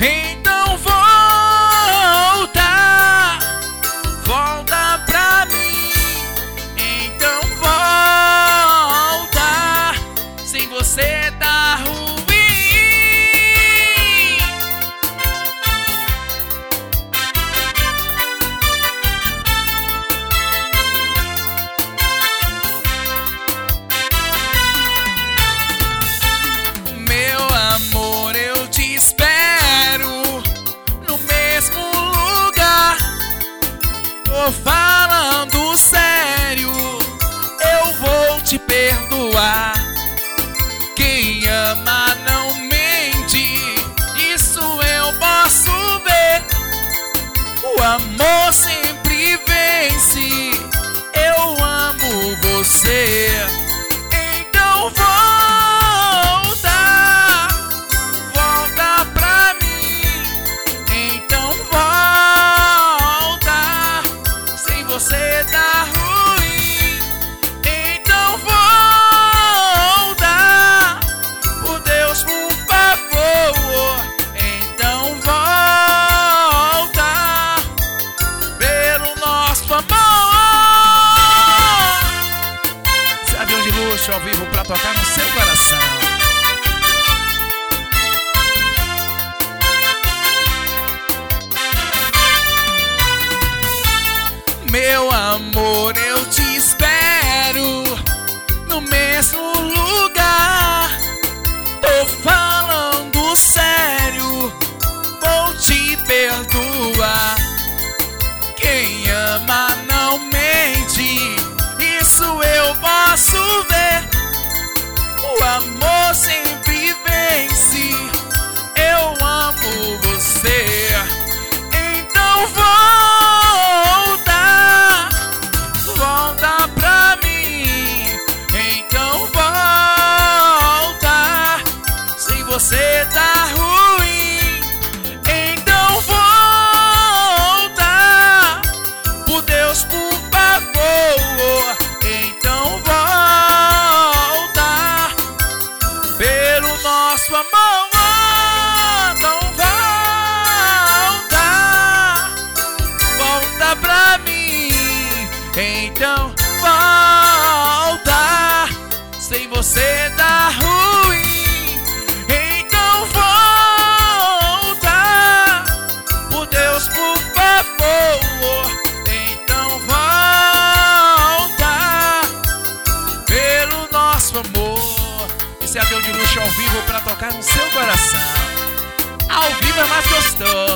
Então volta, volta pra mim. Então volta, sem você tá ruim. Tô falando sério, eu vou te perdoar. Quem ama não mente, isso eu posso ver. O amor sempre vence, eu amo você. Então volta, volta pra mim. Então volta, você tá ruim. Então volta, por Deus, por favor. Então volta, pelo nosso amor. Esse avião de luxo ao vivo pra tocar no seu coração. Meu amor, eu te espero no mesmo lugar. Tô falando sério, vou te perdoar. Quem ama não mente, isso eu posso ver. O amor sempre vence, eu amo você. Então volta pra mim. Então volta, sem você tá ruim. Então volta, por Deus, por favor. Então volta, pelo nosso amor. Então volta pra mim. Então volta, sem você tá ruim. Então volta, por Deus, por favor. Então volta, pelo nosso amor. Esse é avião de luxo ao vivo pra tocar no seu coração. Ao vivo é mais gostoso.